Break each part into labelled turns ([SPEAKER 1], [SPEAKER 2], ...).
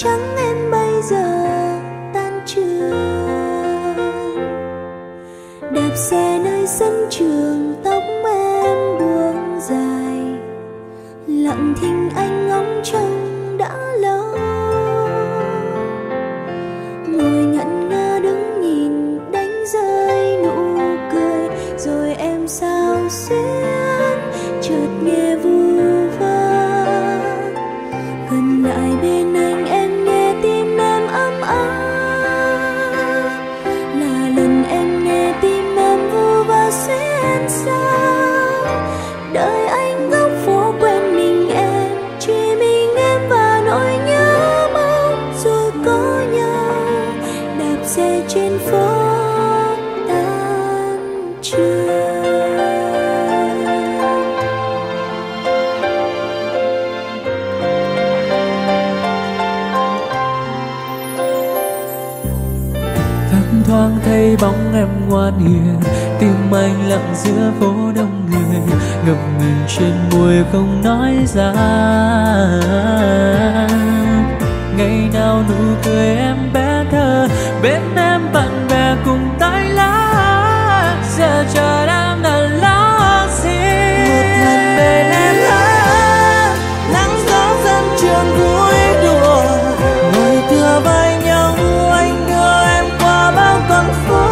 [SPEAKER 1] trắng em bây giờ tan trường. Đạp xe nơi sân trường, tóc em buông dài, lặng thinh anh ngóng trông đã lâu. Ngồi ngẩn ngơ đứng nhìn đánh rơi nụ cười, rồi em sao xuyến chợt nghe vu vơ. Gần lại bên anh em nghe tim em ấm áp, là lần em nghe tim em vu vơ xuyên sao. Đời anh góc phố quen mình em, chỉ mình em và nỗi nhớ mong rồi có nhau. Đạp xe trên phố tan trường.
[SPEAKER 2] Thấp thoáng thấy bóng em ngoan hiền, tim anh lặng giữa phố đông người, ngập ngừng trên môi không nói ra. Ngày nào nụ cười em bé thơ, bên em bạn bè cùng tay lá, giờ chờ em là lá gì.
[SPEAKER 1] Một lần bên em hát, nắng gió sân trường vui đùa, ngồi tựa vai nhau anh đưa em qua bao con phố.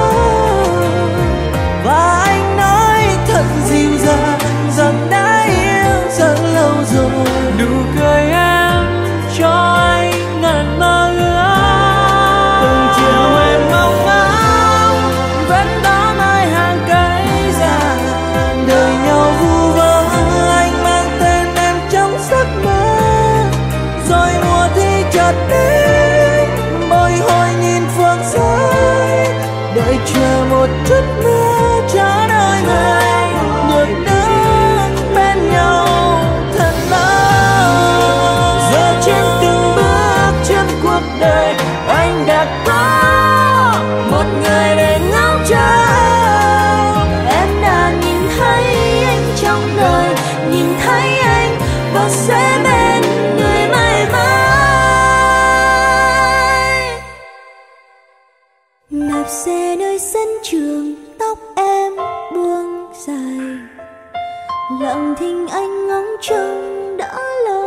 [SPEAKER 1] Và anh nói thật dịu dàng rằng đã yêu rất lâu rồi.
[SPEAKER 2] Nụ cười em cho anh ngàn mơ ước,
[SPEAKER 1] Từng chiều em mong ngóng
[SPEAKER 2] vẫn đó nơi hàng cây già.
[SPEAKER 1] đời nhau vu vơ, anh mang tên em trong giấc mơ. Rồi mùa thi chợt đến, bồi hồi nhìn phương xa, đợi chờ một chút mưa trả đời người được đứng bên nhau thật lâu. Giờ trên từng bước chân cuộc đời, anh đã có một người để ngóng trông. Em đã nhìn thấy anh trong đời, nhìn thấy anh và sẽ bên người mãi mãi. Đạp xe nơi sân trường, tóc em buông dài, lặng thinh anh ngóng trông đã lâu.